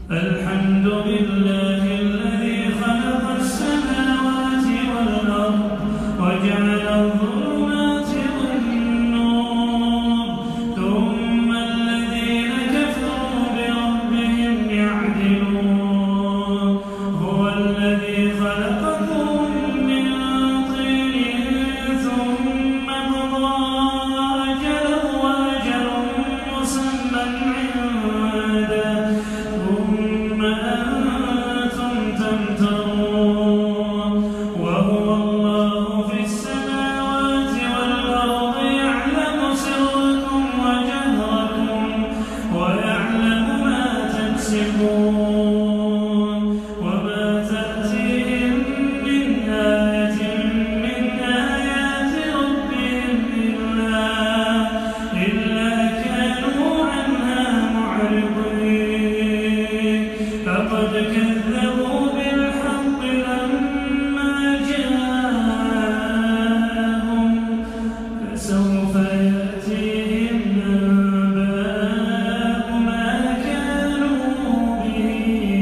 الحمد لله الذي خلق السماوات والأرض وجعل الظلمات والنور ثم الذين كفروا بربهم يعدلون هو الذي خلقكم من طين ثم قضى أجلا وأجل مسمى عنده ثم أنتم تمترون وهو الله في السماوات والأرض يعلم سركم وجهركم ويعلم ما تكسبون وما تأتيهم من آية من آيات ربهم إلا كانوا عنها معرضين فقد كذبوا بالحق لما جاءهم فسوف يأتيهم أنباء ما كانوا به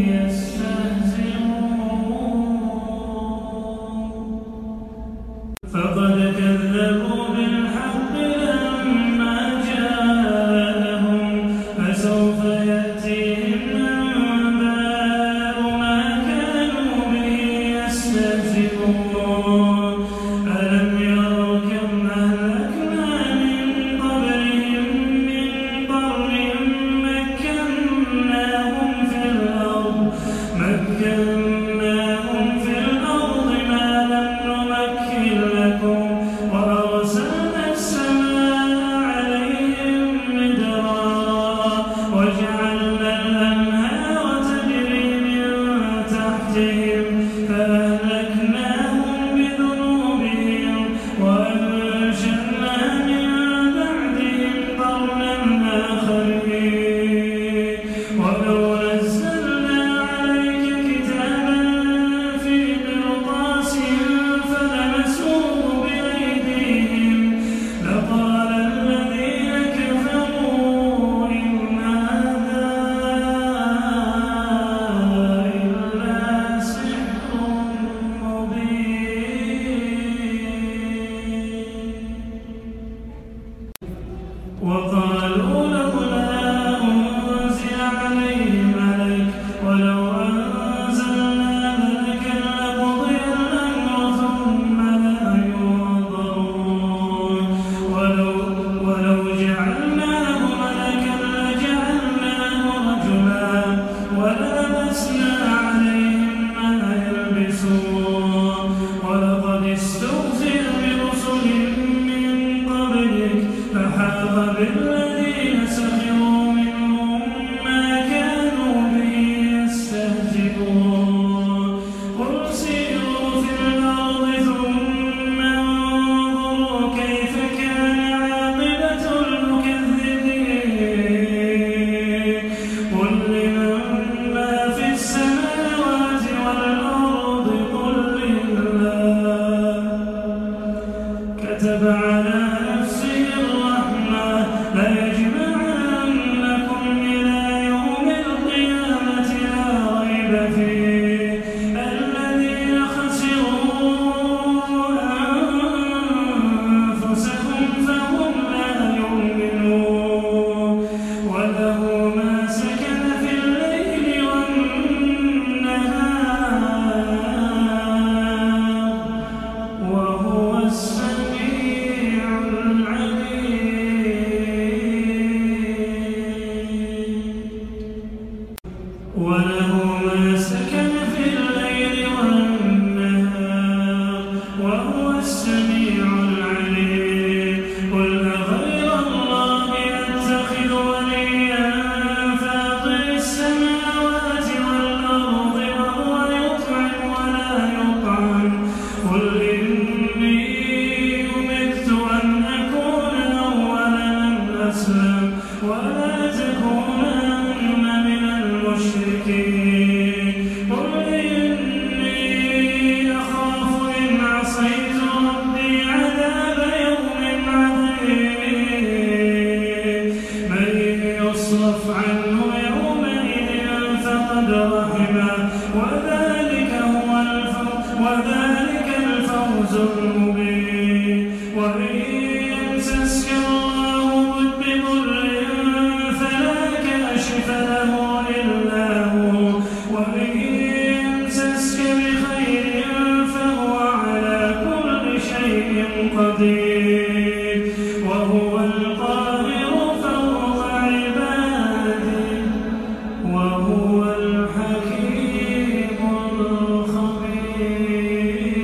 مبين وإن يمسسك الله بضر فلا كاشف له إلا هو وإن يمسسك بخير فهو على كل شيء قدير وهو القاهر فوق عباده وهو الحكيم الخبير.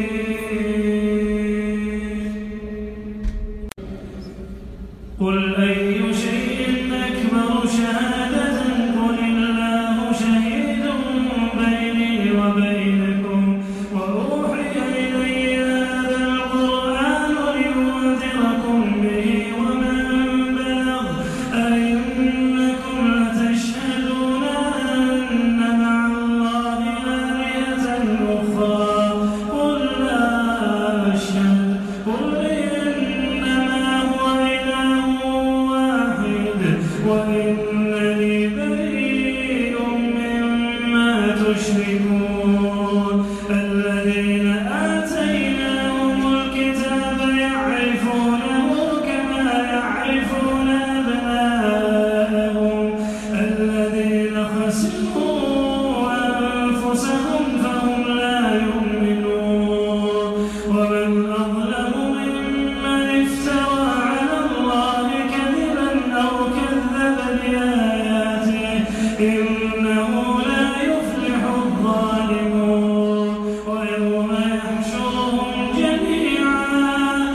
قل أي شيء أكبر شهادة قل الله شهيد بيني وبينكم وأوحي إلي هذا القرآن لأنذركم به ومن بلغ أئنكم لتشهدون أن مع الله آلهة أخرى قل لا أشهد قل إنما هو إله واحد وإنني بريء مما تشركون. الذين آتيناهم الكتاب يعرفونه كما يعرفون أبناءهم الذين خسروا أنفسهم فهم لا يؤمنون. ومن أظلم ممن افترى على الله كذبا أو كذب بآياته إنه لا يفلح الظالمون. ويوم يحشرهم جميعا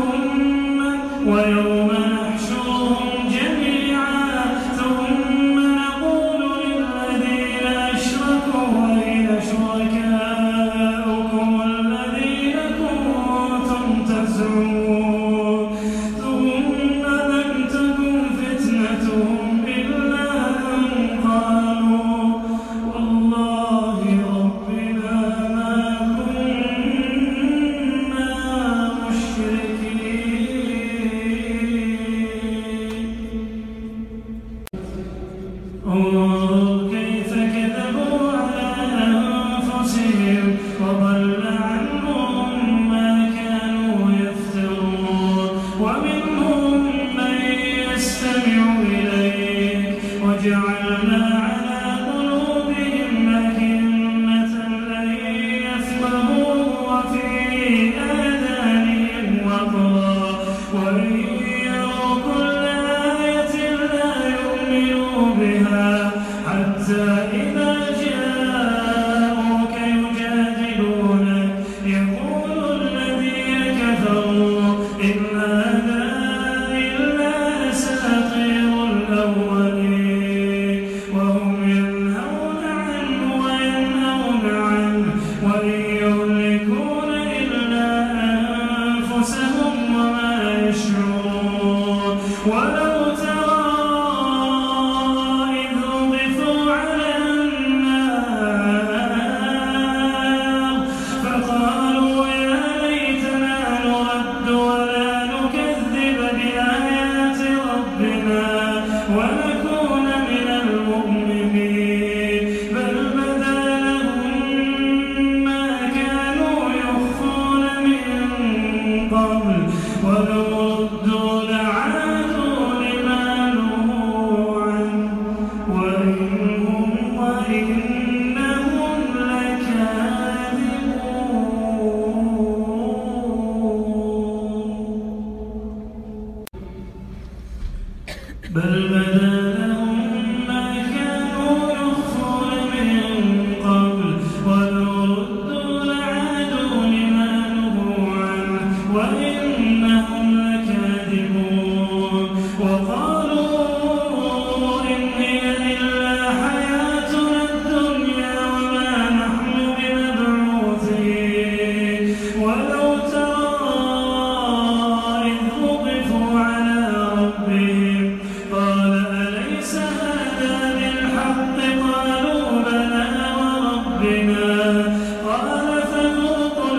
ثم نقول للذين أشركوا أين شركاؤكم الذين كنتم تزعمون ثم لم تكن فتنتهم إلا أن قالوا والله ربنا ما كنا مشركين. انظر كيف كذبوا على أنفسهم وضل عنهم ما كانوا يفترون. ومنهم من يستمع إليك وجعلنا على قلوبهم أكنة أن يفقهوه وفي آذانهم وقرا وإن يروا كل آية لا يؤمنوا بها حتى إذا جاءوك يجادلونك يقول الذين كفروا إن هذا إلا أساطير الأولين وهم ينهون عنه وينهون عنه وإن يهلكون إلا أنفسهم وما يشعرون. ولو ترى إذ وقفوا على النار فقالوا يا ليتنا نرد ولا نكذب بآيات ربنا ونكون من المؤمنين بل بدا لهم ما كانوا يخفون من قبل ولو ردوا لعادوا لما نهوا عنه وإنهم لكاذبون. بل بدا لهم ما كانوا يخفون من قبل ولو ردوا لعادوا لما نهوا عنه وإنهم لكاذبون. وقالوا إن هي إلا حياتنا الدنيا وما نحن بمبعوثين. ولو ترى إذ وقفوا على ربهم قال أليس هذا بالحق قالوا بلى وربنا قال فذوقوا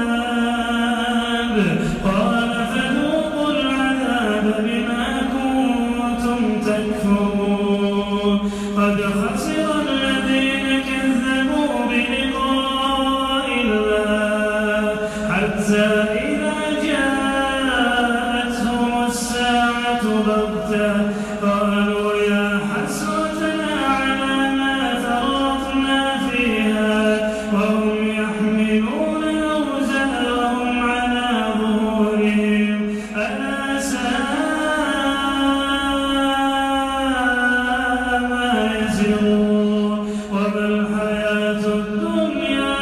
العذاب بما كنتم تكفرون. قد خسر الذين كذبوا بلقاء الله حتى حتى إذا جاءتهم الساعة بغتة قالوا يا حسرتنا على ما فرطنا فيها وهم يحملون أوزارهم على ظهورهم ألا ساء ما يزرون وما الحياة الدنيا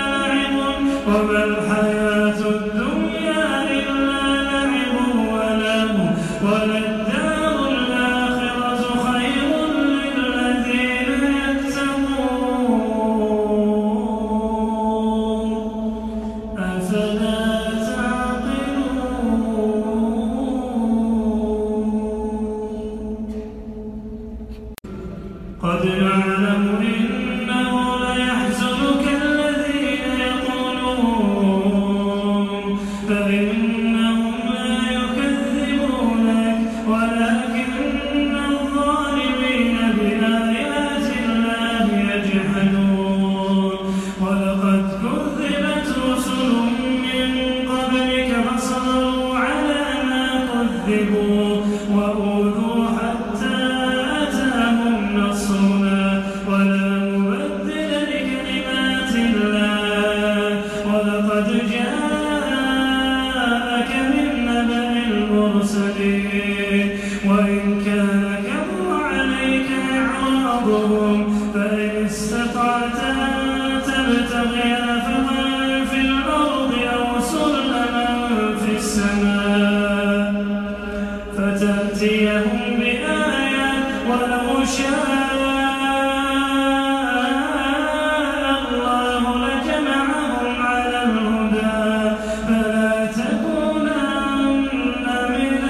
إلا لعب ولهو وللدار الآخرة خير للذين يتقون أفلا تعقلون قد نعلم إنه ليحزنك الذين يقولون فإنهم لا يكذبونك ولكن الظالمين بآيات الله يجحدون ولقد كذبت رسل من قبلك فصبروا على ما كذبوا وأوذوا حتى أتاهم نصرنا ولا مبدل لكلمات الله ولقد جاءك من نبأ المرسلين وإن كان كبر عليك إعراضهم فإن استطعت أن تبتغي نفقا في الأرض أو سلما في السماء فتأتيهم بآية ولو شاء الله لجمعهم على الهدى فلا تكونن من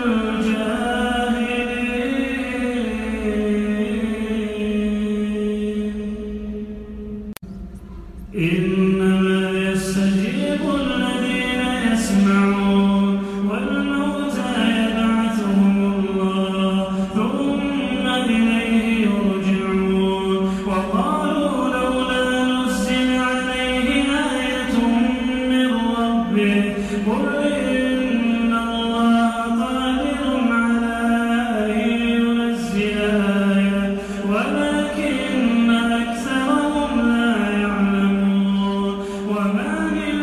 الجاهلين إنما يستجيب الذين يسمعون والموتى يبعثهم الله ثم إليه يرجعون وقالوا لولا نزل عليه آية من ربه قل إن الله قادر على أن ينزل آية ولكن أكثرهم لا يعلمون وما من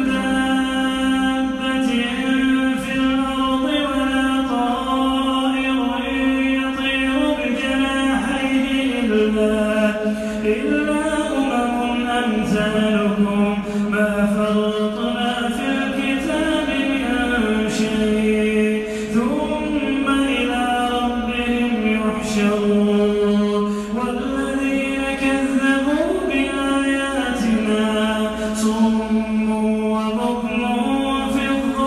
دابة في الأرض ولا طائر يطير بجناحيه إلا أمم أمثالكم ما فرطنا في الكتاب من شيء ثم إلى ربهم يحشرون والذين كذبوا بآياتنا صم وبكم في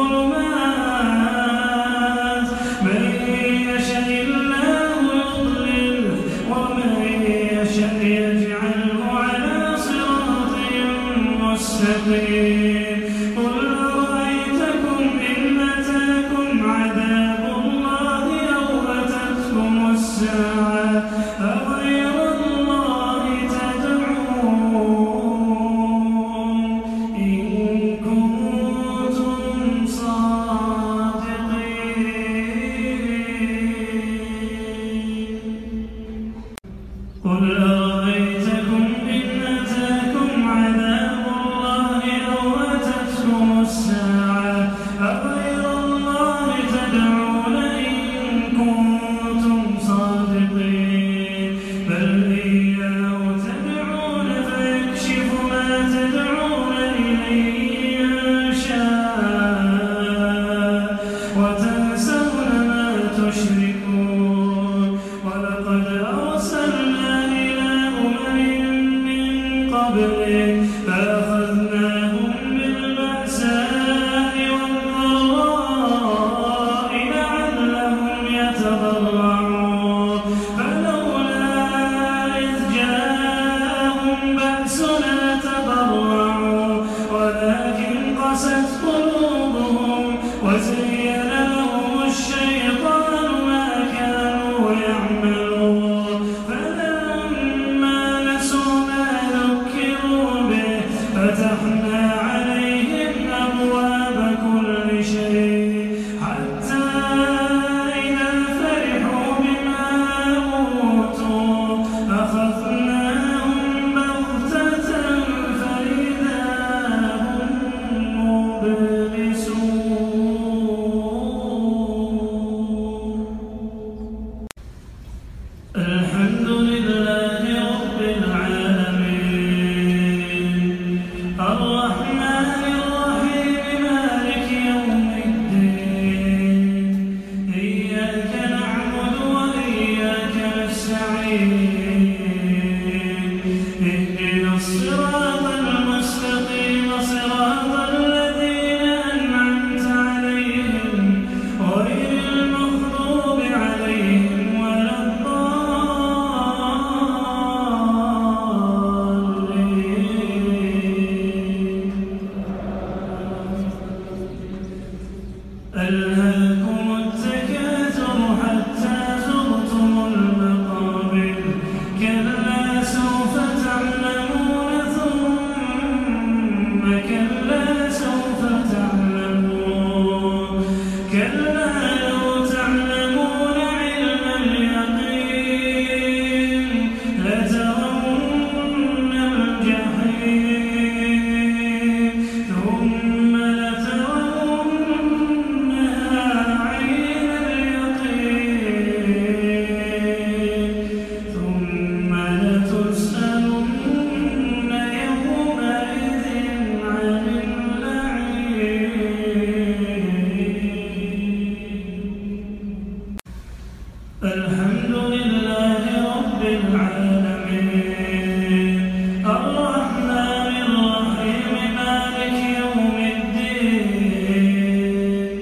الظلمات من يشاء الله يضلله ومن يشاء يجعله على صراط مستقيم قل أرأيتكم إن أتاكم عذاب الله أو أتتكم الساعة أغير الله تدعون إن كنتم صادقين قل أرأيتكم إن أتاكم عذاب الله أو أتتكم الساعة أغير الله تدعون إن كنتم صادقين بل إياه تدعون فيكشف ما تدعون إليه إن شاء وتنسون ما تشركون ولقد أرسلنا إلى أمم من قبلك فأخذناهم بالبأساء والضراء لعلهم يتضرعون فلولا إذ جاءهم بأسنا تضرعوا ولكن قست قلوبهم وزين لهم الشيطان ما كانوا يعملون فلما نسوا ما ذكروا به سوف تعلمون ثم كلا سوف تعلمون كلا لو تعلمون علم اليقين لترون الجحيم ثم لترونها عين اليقين ثم لتسألن يومئذ عن النعيم. الحمد لله رب العالمين الرحمن الرحيم مالك يوم الدين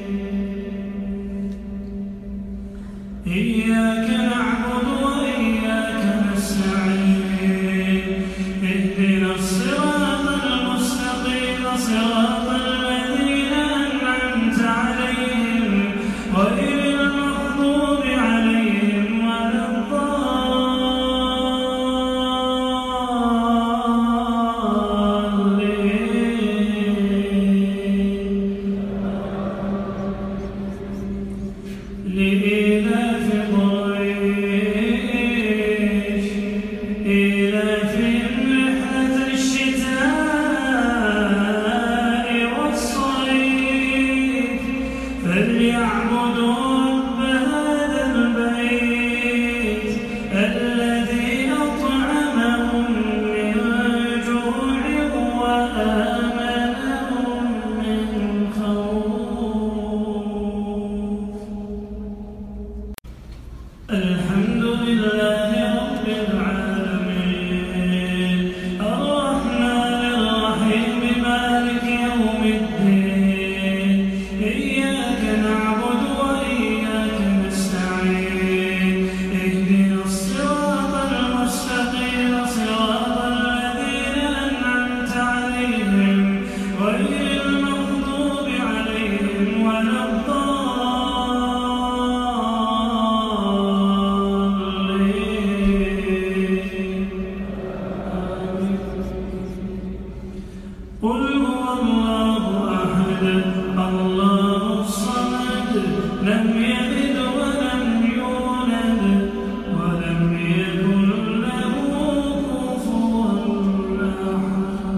إياك نعبد وإياك نستعين اهدنا الصراط المستقيم صراط الذين أنعمت عليهم غير المغضوب عليهم ولا الضالين. لإيلاف قريش إيلافهم رحلة الشتاء والصيف فليعبدوا رب هذا البيت الذي أطعمهم من جوع وآمنهم من خوف. الحمد لله رب العالمين الرحمن الرحيم مالك يوم الدين إياك نعبد وإياك نستعين اهدنا الصراط المستقيم صراط الذين أنعمت عليهم غير المغضوب عليهم ولا قل هو الله أحد الله الصمد لم يلد ولم يولد ولم يكن له كفوا أحد.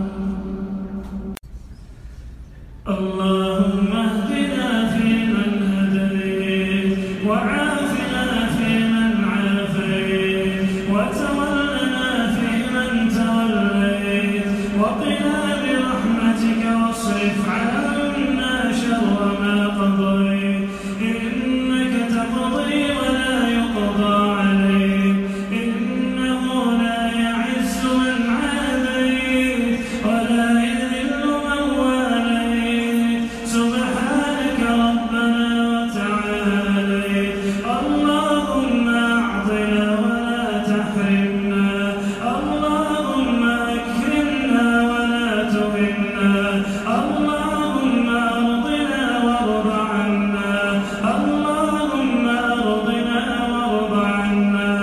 اللهم اهدنا فيمن هديت وعافنا فيمن عافيت وتولنا فيمن توليت وقنا برحمتك واصرف عنا شر ما قضيت إنك تقضي ولا يقضى عليك إنه لا يعز من عاديت ولا يذل من واليت سبحانك ربنا وتعاليت. اللهم أعطنا ولا تحرمنا اللهم أكرمنا ولا تهنا اللهم أرضنا وارض عنا اللهم أرضنا وارض عنا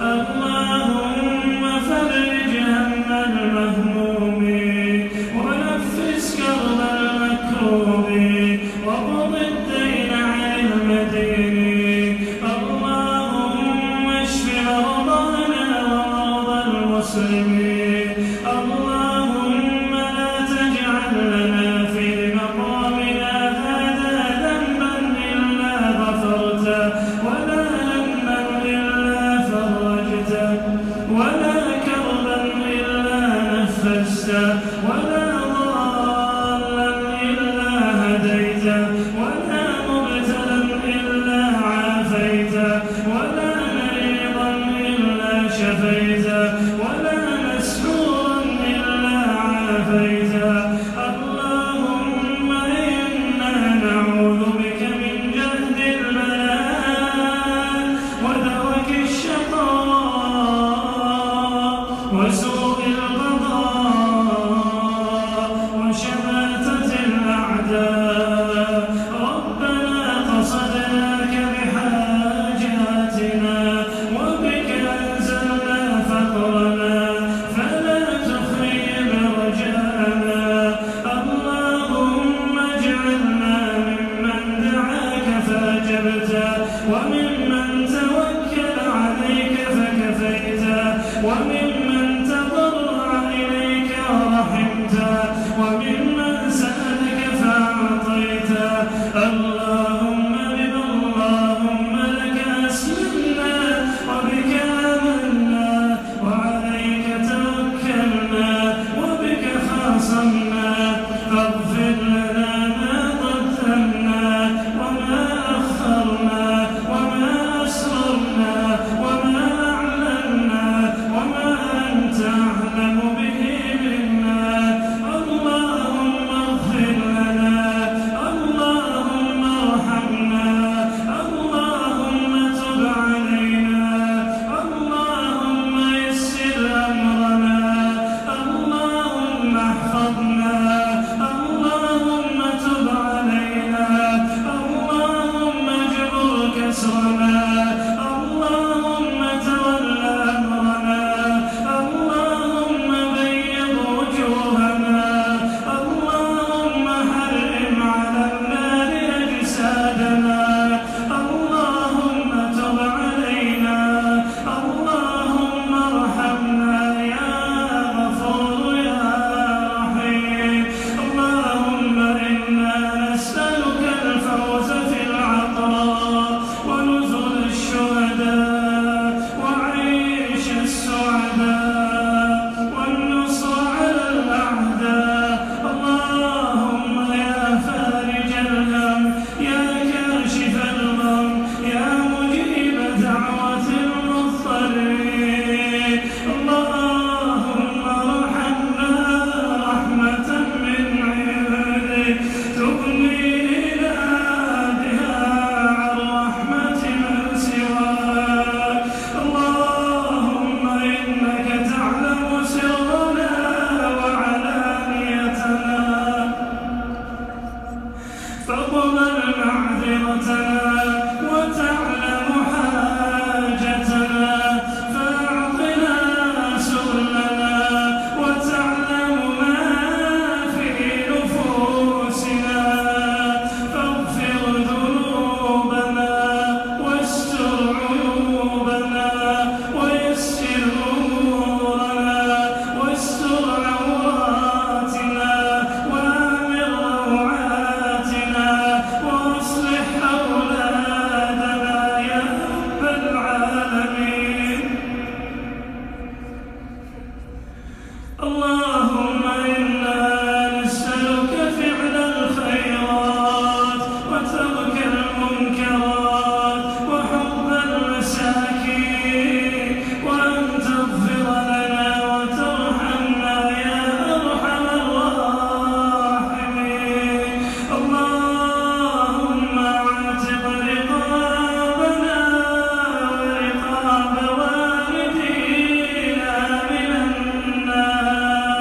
اللهم فرج هم المهمومين ونفس كرب المكروبين وقض الدين عن المدينين. اللهم اشف مرضانا ومرضى المسلمين. اللهم لا تجعل لنا في مقامنا هذا ذنبا إلا غفرته ولا هما إلا فرجته ولا كربا إلا نفسته ولا ضالا إلا هديته ولا مبتلا إلا عافيته ولا مريضا إلا شفيته ولا مسحورا إلا عافيته. اللهم إنا نعوذ بك من جهد البلاء ودرك الشقاء وسوء القضاء وشماتة الأعداء. ربنا قصدناك بحاجاتنا وبك أنزلنا فقرنا رحمته وممن سألك فأعطيته. اللهم لك أسلمنا وبك آمنا وعليك توكلنا وبك خاصمنا. فاغفر لنا ما قدمنا وما أخرنا وما أسررنا وما أعلنا وما أنت أعلم به منا. اللهم اغفر لنا، اللهم ارحمنا، اللهم تب علينا، اللهم يسر أمرنا، اللهم احفظنا، اللهم تب علينا، اللهم اجبر كسرنا، اللهم تول أمرنا، اللهم بيض وجوهنا، اللهم حرم على النار أجسادنا، اللهم تب علينا، اللهم ارحمنا يا غفور يا رحيم. اللهم إنا نسألك الفوز في العطاء ونزل الشهداء وعيش السعداء والنصر على الأعداء. اللهم يا فارج الهم، يا كاشف الغم، يا مجيب دعوة المضطرين، اللهم ارحمنا رحمة من عندك تغني بها عن رحمة من سواك. اللهم إنك تعلم سرنا وعلانيتنا فاقبل معذرتنا وتعلم حاجتنا فأعطنا سؤلنا وتعلم ما في نفوسنا. فاغفر ذنوبنا واستر عيوبنا ويسر أمورنا واستر عوراتنا وآمن روعاتنا وأصلح أولادنا يا رب العالمين. اللهم إنا نسألك فعل الخيرات وترك المنكرات وحب المساكين وأن تغفر لنا وترحمنا يا أرحم الراحمين. اللهم اعتق رقابنا ورقاب والدينا من النار.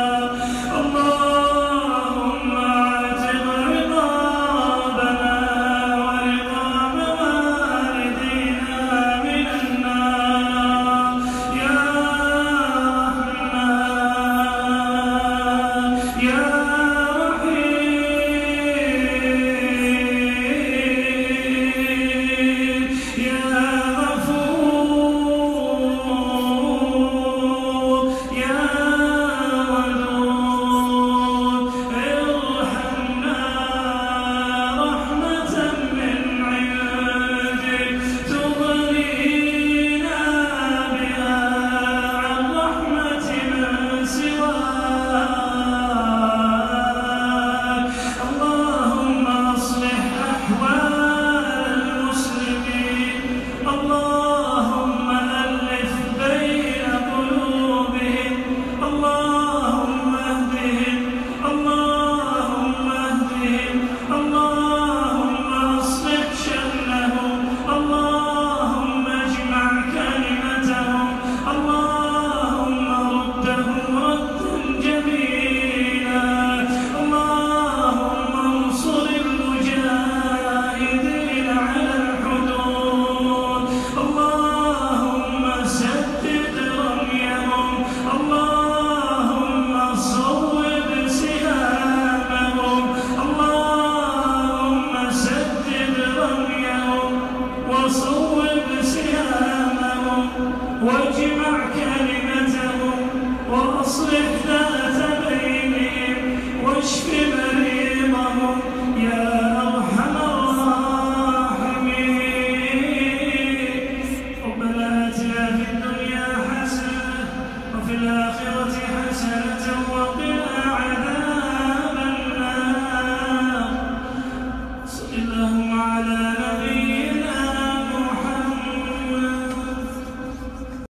الآخرة حسنة